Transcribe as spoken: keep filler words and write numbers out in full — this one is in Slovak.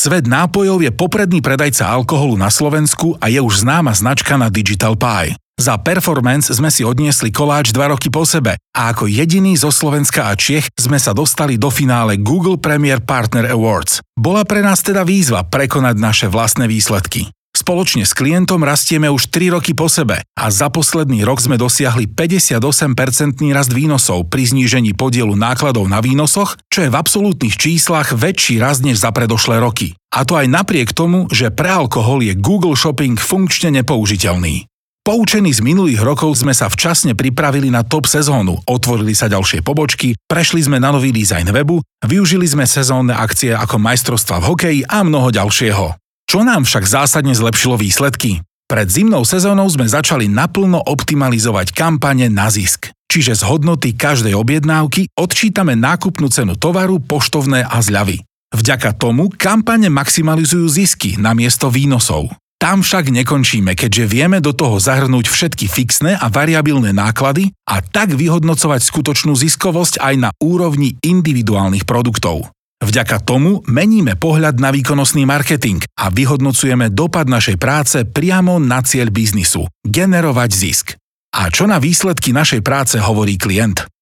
Svet nápojov je popredný predajca alkoholu na Slovensku a je už známa značka na Digital Pie. Za performance sme si odniesli koláč dva roky po sebe a ako jediní zo Slovenska a Čiech sme sa dostali do finále Google Premier Partner Awards. Bola pre nás teda výzva prekonať naše vlastné výsledky. Spoločne s klientom rastieme už tri roky po sebe a za posledný rok sme dosiahli päťdesiatosem percentný rast výnosov pri znížení podielu nákladov na výnosoch, čo je v absolútnych číslach väčší rast než za predošlé roky. A to aj napriek tomu, že pre alkohol je Google Shopping funkčne nepoužiteľný. Poučení z minulých rokov sme sa včasne pripravili na top sezónu, otvorili sa ďalšie pobočky, prešli sme na nový dizajn webu, využili sme sezónne akcie ako majstrovstvá v hokeji a mnoho ďalšieho. Čo nám však zásadne zlepšilo výsledky? Pred zimnou sezónou sme začali naplno optimalizovať kampane na zisk. Čiže z hodnoty každej objednávky odčítame nákupnú cenu tovaru, poštovné a zľavy. Vďaka tomu kampane maximalizujú zisky namiesto výnosov. Tam však nekončíme, keďže vieme do toho zahrnúť všetky fixné a variabilné náklady a tak vyhodnocovať skutočnú ziskovosť aj na úrovni individuálnych produktov. Vďaka tomu meníme pohľad na výkonnostný marketing a vyhodnocujeme dopad našej práce priamo na cieľ biznisu – generovať zisk. A čo na výsledky našej práce hovorí klient?